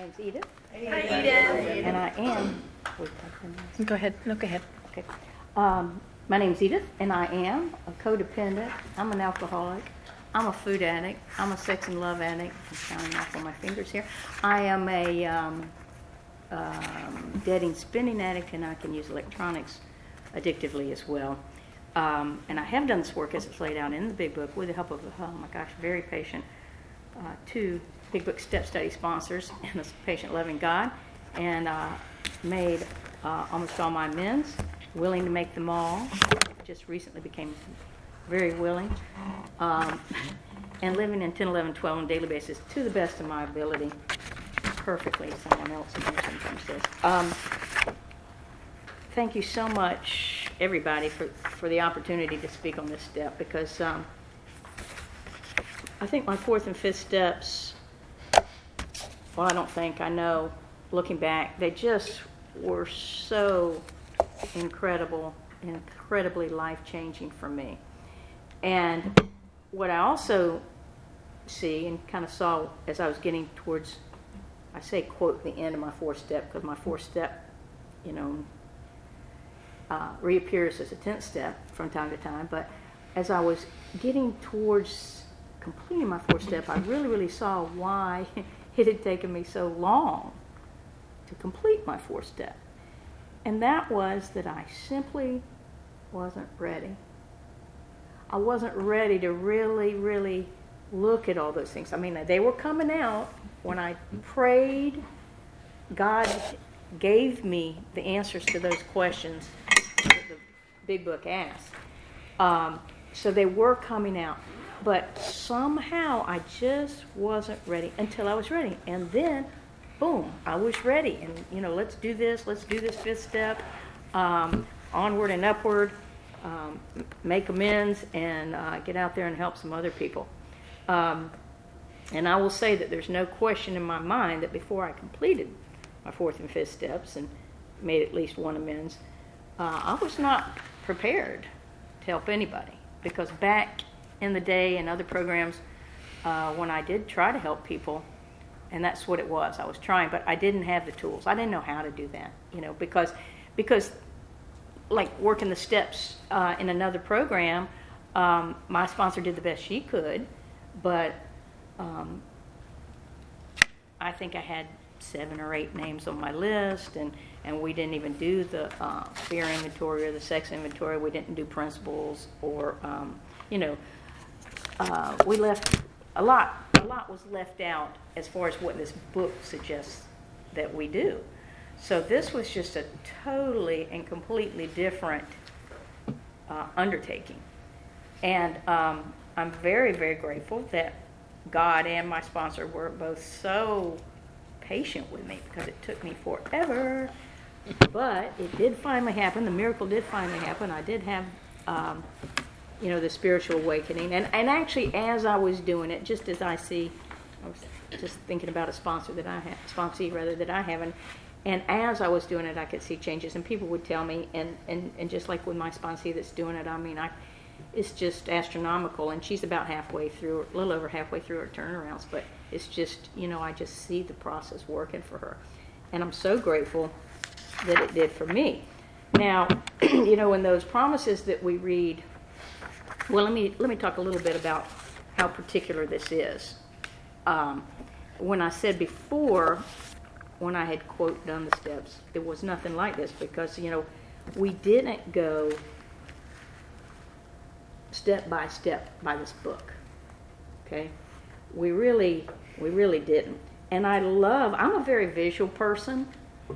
name's Edith. Hi, Edith. And I am. Go ahead. No, go ahead. Okay. My name's Edith, and I am a codependent. I'm an alcoholic. I'm a food addict. I'm a sex and love addict. I'm counting off on my fingers here. I am a dead and spinning addict, and I can use electronics addictively as well. And I have done this work as it's laid out in the Big Book with the help of, very patient, 2 Big Book Step Study sponsors and a patient-loving God, and made almost all my amends, willing to make them all. Just recently became very willing, and living in 10, 11, 12 on a daily basis to the best of my ability, perfectly, someone else sometimes says. Thank you so much, everybody, for the opportunity to speak on this step, because I think my 4th and 5th steps, well, I know, looking back, they just were so incredibly life-changing for me. And what I also see and kind of saw as I was getting towards, I say, quote, the end of my 4th step, because my 4th step, reappears as a 10th step from time to time. But as I was getting towards completing my 4th step, I really saw why it had taken me so long to complete my 4th step. And that was that I simply wasn't ready. I wasn't ready to really look at all those things. I mean, they were coming out when I prayed. God gave me the answers to those questions that the Big Book asked. So they were coming out. But somehow I just wasn't ready until I was ready. And then, boom, I was ready. And, let's do this 5th step, onward and upward, make amends, and get out there and help some other people. And I will say that there's no question in my mind that before I completed my 4th and 5th steps and made at least one amends, I was not prepared to help anybody. Because back in the day in other programs, when I did try to help people, and that's what it was, I was trying, but I didn't have the tools. I didn't know how to do that, because like working the steps in another program, my sponsor did the best she could, but I think I had 7 or 8 names on my list, and we didn't even do the fear inventory or the sex inventory. We didn't do principles, or we left a lot was left out as far as what this book suggests that we do. So this was just a totally and completely different undertaking. And I'm very grateful that God and my sponsor were both so patient with me, because it took me forever. But it did finally happen. The miracle did finally happen. I did have the spiritual awakening. And actually, as I was doing it, just as I was just thinking about a sponsee that I have, and as I was doing it, I could see changes, and people would tell me, and just like with my sponsee that's doing it, it's just astronomical, and she's about halfway through, a little over halfway through her turnarounds, but it's just, I just see the process working for her, and I'm so grateful that it did for me. Now, in those promises that we read, well, let me talk a little bit about how particular this is. When I said before, when I had, quote, done the steps, it was nothing like this, because, we didn't go step by step by this book, okay? We really didn't. And I'm a very visual person,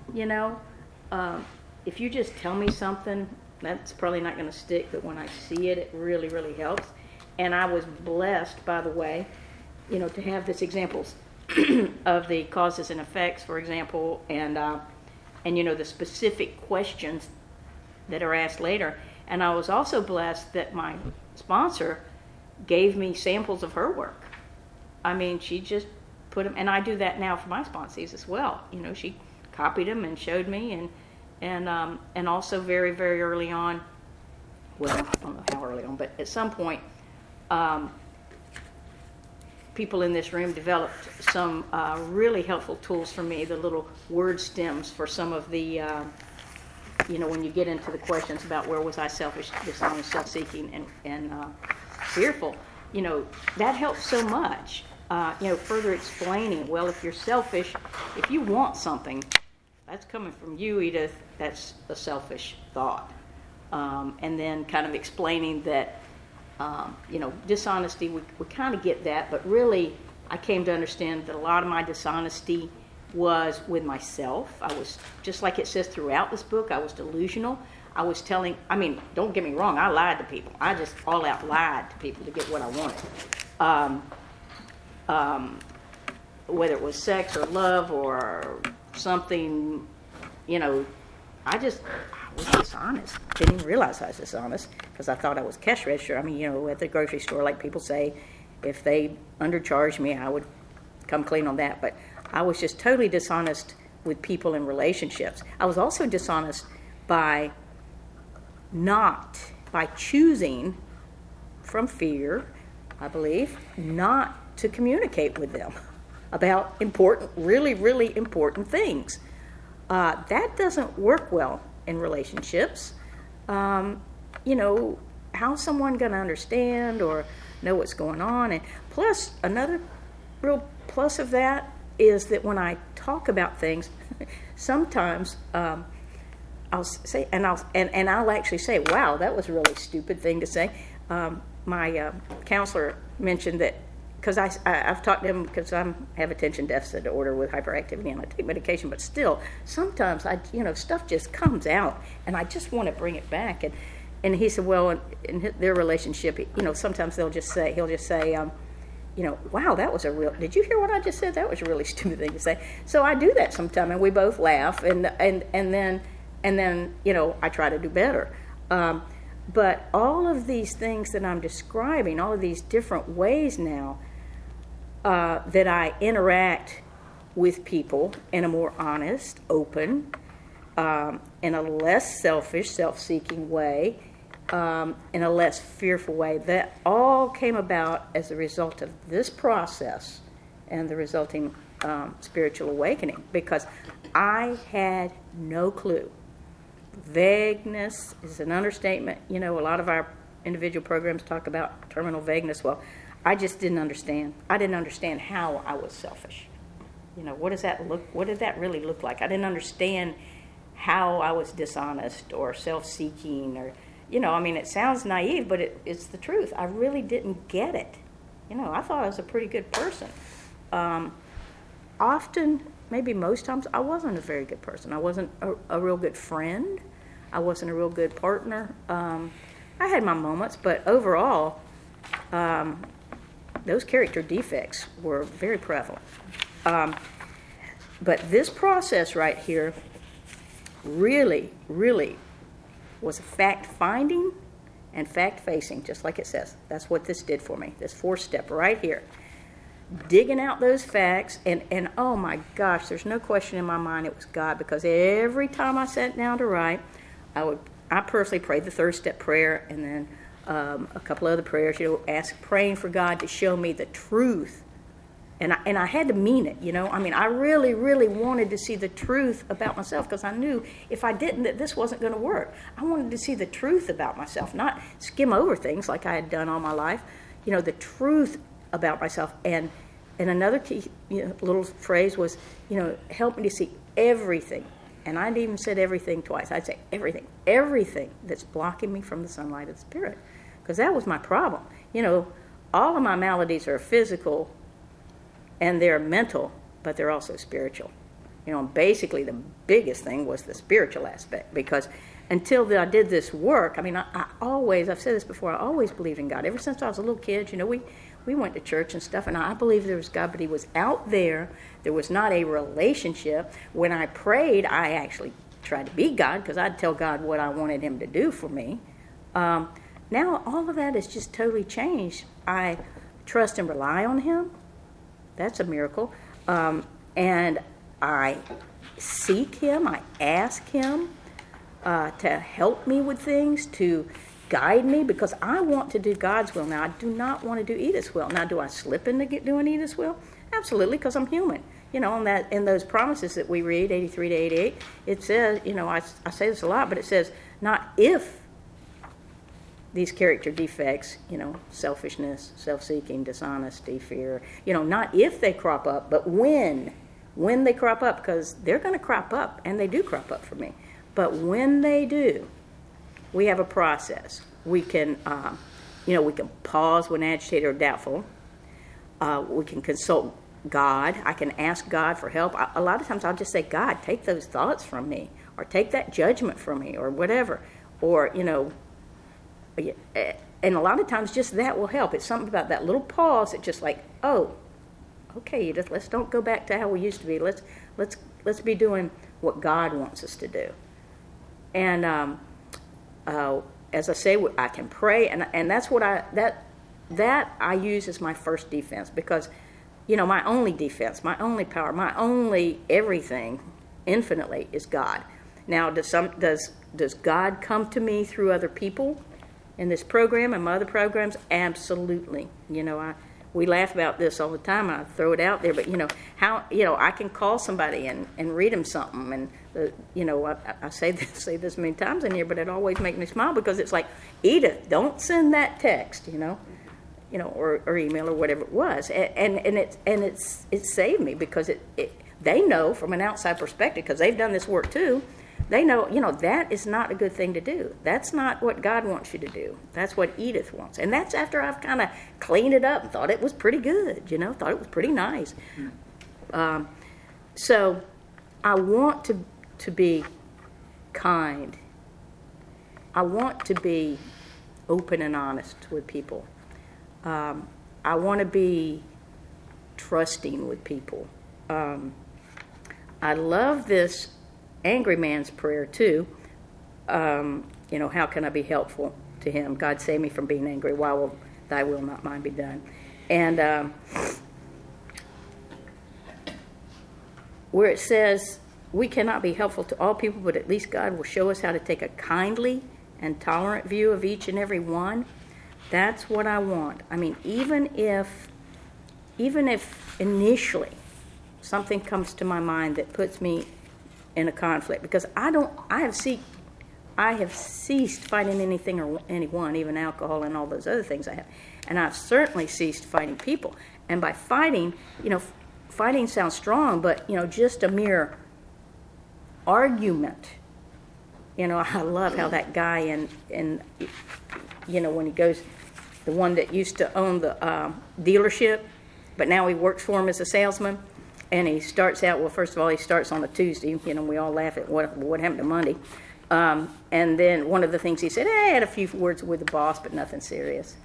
if you just tell me something, that's probably not going to stick, but when I see it, it really helps. And I was blessed, by the way, to have this examples of the causes and effects, for example, and the specific questions that are asked later. And I was also blessed that my sponsor gave me samples of her work. I mean, she just put them, and I do that now for my sponsees as well. She copied them and showed me, and also very early on, well, I don't know how early on, but at some point, people in this room developed some really helpful tools for me, the little word stems for some of the, when you get into the questions about where was I selfish, dishonest, self-seeking, and fearful, that helps so much. Further explaining, well, if you're selfish, if you want something, that's coming from you, Edith, that's a selfish thought. And then kind of explaining that, dishonesty, we kind of get that, but really I came to understand that a lot of my dishonesty was with myself. I was, just like it says throughout this book, I was delusional. I was don't get me wrong, I lied to people. I just all out lied to people to get what I wanted. Whether it was sex or love or something, I was dishonest. Didn't even realize I was dishonest because I thought I was cash register. At the grocery store, like people say, if they undercharged me, I would come clean on that. But I was just totally dishonest with people in relationships. I was also dishonest by choosing, from fear, I believe, not to communicate with them about really, really important things. That doesn't work well in relationships. How's someone going to understand or know what's going on? And plus, another real plus of that is that when I talk about things, sometimes I'll say, and I'll actually say, "Wow, that was a really stupid thing to say." My counselor mentioned that because I've talked to him because I have attention deficit disorder with hyperactivity and I take medication, but still sometimes stuff just comes out and I just want to bring it back. And he said, well, in their relationship, sometimes he'll just say, wow, that was did you hear what I just said? That was a really stupid thing to say. So I do that sometimes and we both laugh and then I try to do better. But all of these things that I'm describing, all of these different ways now that I interact with people in a more honest, open, in a less selfish, self-seeking way, in a less fearful way, that all came about as a result of this process and the resulting spiritual awakening, because I had no clue. Vagueness is an understatement. A lot of our individual programs talk about terminal vagueness. Well, I just didn't understand. I didn't understand how I was selfish. What did that really look like? I didn't understand how I was dishonest or self-seeking or, it sounds naive, but it's the truth. I really didn't get it. I thought I was a pretty good person. Often, maybe most times, I wasn't a very good person. I wasn't a real good friend. I wasn't a real good partner. I had my moments, but overall, those character defects were very prevalent. But this process right here really, really was fact-finding and fact-facing, just like it says. That's what this did for me, this 4-step right here. Digging out those facts, and oh my gosh, there's no question in my mind it was God, because every time I sat down to write, I personally prayed the 3rd-step prayer, and then a couple other prayers, praying for God to show me the truth. And I had to mean it, I really, really wanted to see the truth about myself, because I knew if I didn't, that this wasn't going to work. I wanted to see the truth about myself, not skim over things like I had done all my life. The truth about myself. And another key little phrase was, help me to see everything. And I'd even said everything twice. I'd say everything that's blocking me from the sunlight of the Spirit, because that was my problem. All of my maladies are physical and they're mental, but they're also spiritual. Basically the biggest thing was the spiritual aspect, because until I did this work, I've said this before, I always believed in God. Ever since I was a little kid, we went to church and stuff, and I believed there was God, but He was out there. There was not a relationship. When I prayed, I actually tried to be God, because I'd tell God what I wanted Him to do for me. Now all of that has just totally changed. I trust and rely on Him. That's a miracle. And I seek Him. I ask Him to help me with things, to guide me, because I want to do God's will. Now, I do not want to do Edith's will. Now, do I slip into doing Edith's will? Absolutely, because I'm human. In those promises that we read, 83 to 88, it says, I say this a lot, but it says, not if these character defects, selfishness, self-seeking, dishonesty, fear, not if they crop up, but when they crop up, because they're going to crop up, and they do crop up for me. But when they do, we have a process. We can, we can pause when agitated or doubtful. We can consult God. I can ask God for help. A lot of times I'll just say, God, take those thoughts from me, or take that judgment from me, or whatever. Or, and a lot of times just that will help. It's something about that little pause that just like, oh, okay, Edith, let's don't go back to how we used to be. Let's be doing what God wants us to do. And as I say, I can pray, and that's what that I use as my first defense, because my only defense, my only power, my only everything, infinitely, is God. Now, does God come to me through other people in this program and my other programs? Absolutely. We laugh about this all the time. I throw it out there, but how I can call somebody and read them something, and I say this many times in here, but it always makes me smile, because it's like, Edith, don't send that text, or email or whatever it was, and it's saved me, because they know from an outside perspective, because they've done this work too. They know, that is not a good thing to do. That's not what God wants you to do. That's what Edith wants. And that's after I've kind of cleaned it up and thought it was pretty good, thought it was pretty nice. So I want to be kind. I want to be open and honest with people. I want to be trusting with people. I love this angry man's prayer too. How can I be helpful to him? God, save me from being angry. Why will thy will, not mine, be done? And where it says we cannot be helpful to all people, but at least God will show us how to take a kindly and tolerant view of each and every one. That's what I want. I mean, even if initially something comes to my mind that puts me in a conflict, because I have ceased fighting anything or anyone, even alcohol and all those other things I have. And I've certainly ceased fighting people. And by fighting, fighting sounds strong, but, just a mere argument. I love how that guy in when he goes, the one that used to own the dealership, but now he works for him as a salesman. And he starts out, well, first of all, he starts on a Tuesday. We all laugh at what happened to Monday. And then one of the things he said, I had a few words with the boss, but nothing serious.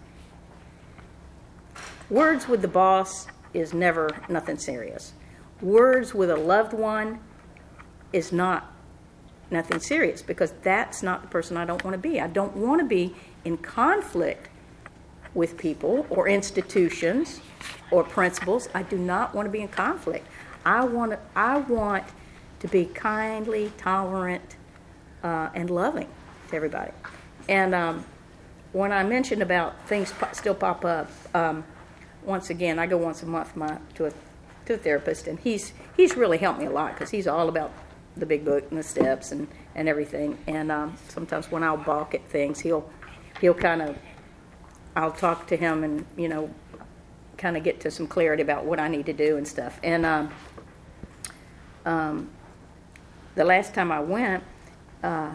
Words with the boss is never nothing serious. Words with a loved one is not nothing serious, because that's not the person I don't want to be. I don't want to be in conflict with people or institutions or principles. I do not want to be in conflict. I want to be kindly, tolerant, and loving to everybody. And when I mentioned about things still pop up, once again, I go once a month to a therapist, and he's really helped me a lot, because he's all about the big book and the steps and everything. And sometimes when I'll balk at things, he'll kind of, I'll talk to him and kind of get to some clarity about what I need to do and stuff. And the last time I went, I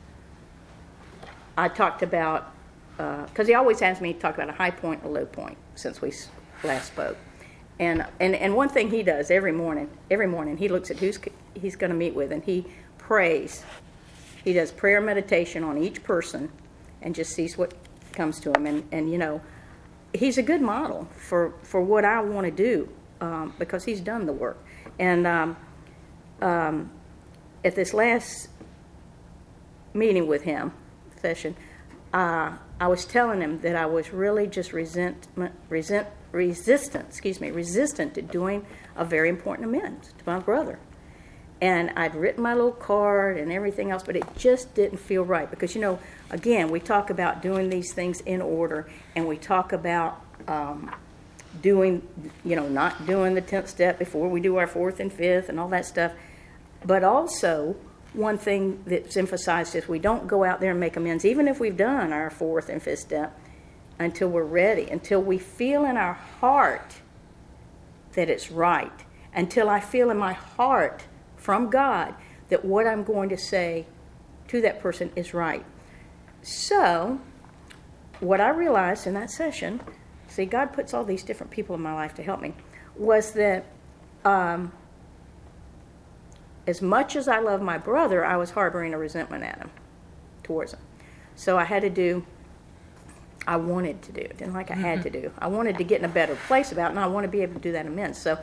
talked about, because he always has me talk about a high point and a low point since we last spoke. And one thing he does every morning he looks at who he's going to meet with, and he prays. He does prayer meditation on each person and just sees what comes to him. And he's a good model for what I want to do, because he's done the work. And at this last meeting with him, session, I was telling him that I was really just resistant to doing a very important amends to my brother. And I'd written my little card and everything else, but it just didn't feel right. Because, again, we talk about doing these things in order, and we talk about doing, not doing the 10th step before we do our 4th and 5th and all that stuff. But also, one thing that's emphasized is we don't go out there and make amends, even if we've done our 4th and 5th step, until we're ready, until we feel in our heart that it's right, until I feel in my heart from God that what I'm going to say to that person is right. So, what I realized in that session, see, God puts all these different people in my life to help me, was that as much as I love my brother, I was harboring a resentment at him, towards him. So I had to do, I wanted to do, it didn't like I had to do. I wanted to get in a better place about it, and I want to be able to do that amends. So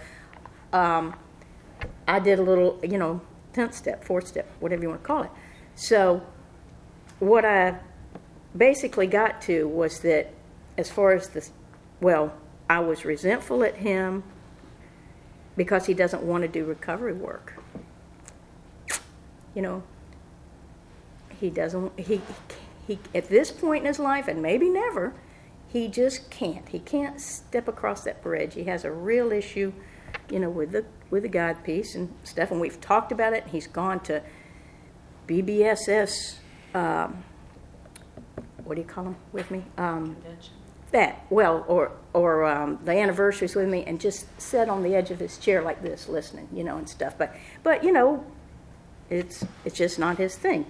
I did a little, 10th step, 4th step, whatever you want to call it. So what I basically got to was that as far as I was resentful at him because he doesn't want to do recovery work. He doesn't, he at this point in his life, and maybe never, he just can't. He can't step across that bridge. He has a real issue, with the God piece and stuff, and we've talked about it. He's gone to BBSS, what do you call them with me? Or the anniversaries with me, and just sat on the edge of his chair like this, listening, and stuff. But it's just not his thing.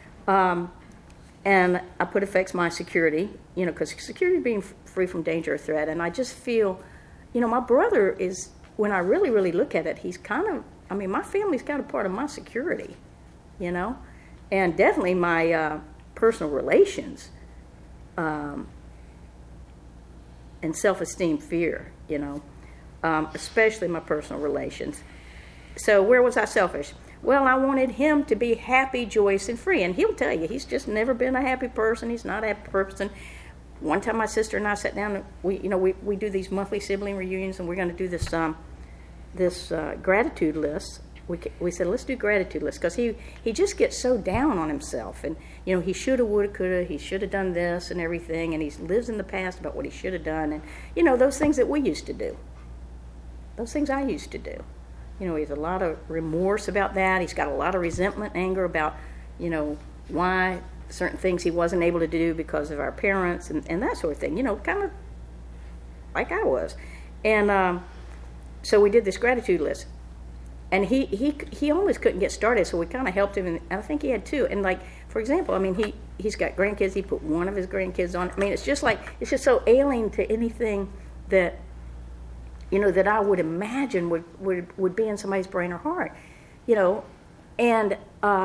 And I put affects my security, because security is being free from danger or threat. And I just feel, my brother is, when I really, really look at it, he's kind of, my family's kind of part of my security, and definitely my personal relations, and self-esteem, fear, especially my personal relations. So where was I selfish? Well, I wanted him to be happy, joyous, and free. And he'll tell you, he's just never been a happy person. He's not a happy person. One time my sister and I sat down, and we do these monthly sibling reunions, and we're going to do this gratitude list. We said, let's do gratitude list, because he just gets so down on himself. And, he shoulda, woulda, coulda, he should have done this and everything. And he lives in the past about what he should have done. And, those things that we used to do. Those things I used to do. He has a lot of remorse about that. He's got a lot of resentment, anger about, why certain things he wasn't able to do because of our parents and that sort of thing, kind of like I was. And so we did this gratitude list. And he almost couldn't get started, so we kind of helped him. And I think he had 2. And, for example, he's got grandkids. He put one of his grandkids on. It's just so alien to anything that, that I would imagine would be in somebody's brain or heart, and,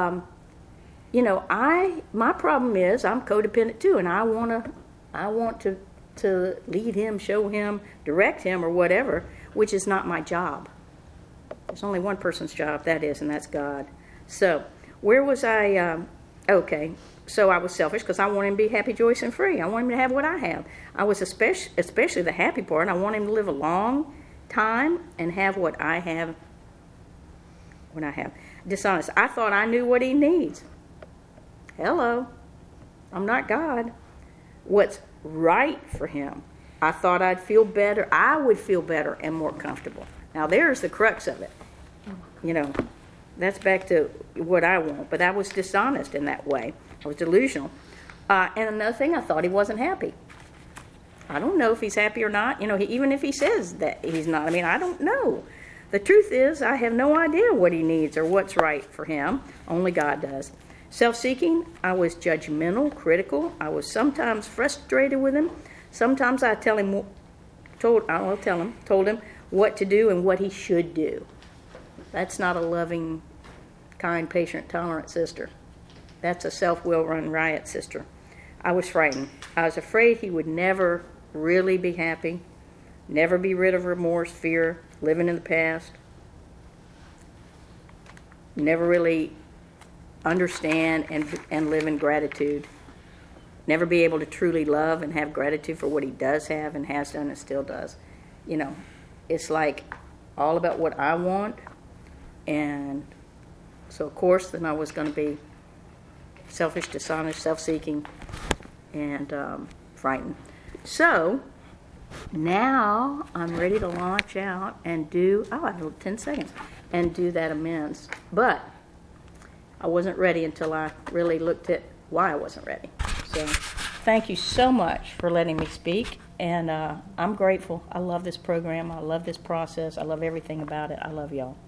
my problem is I'm codependent too, and I want to lead him, show him, direct him, or whatever, which is not my job. There's only one person's job, and that's God. So where was I? Okay, so I was selfish because I want him to be happy, joyous, and free. I want him to have what I have. I was especially the happy part. I want him to live a long time and have what I have. Dishonest. I thought I knew what he needs. Hello. I'm not God. What's right for him. I thought I'd feel better. I would feel better and more comfortable. Now there's the crux of it. That's back to what I want. But I was dishonest in that way. I was delusional. And another thing, I thought he wasn't happy. I don't know if he's happy or not. Even if he says that he's not. I don't know. The truth is, I have no idea what he needs or what's right for him. Only God does. Self-seeking, I was judgmental, critical. I was sometimes frustrated with him. Sometimes I told him what to do and what he should do. That's not a loving, kind, patient, tolerant sister. That's a self-will run riot sister. I was frightened. I was afraid he would never really be happy, never be rid of remorse, fear, living in the past, never really understand and live in gratitude, never be able to truly love and have gratitude for what he does have and has done and still does. It's like all about what I want and So of course, then I was going to be selfish, dishonest, self-seeking, and frightened. So now I'm ready to launch out and do, I have 10 seconds, and do that amends. But I wasn't ready until I really looked at why I wasn't ready. So thank you so much for letting me speak, and I'm grateful. I love this program. I love this process. I love everything about it. I love y'all.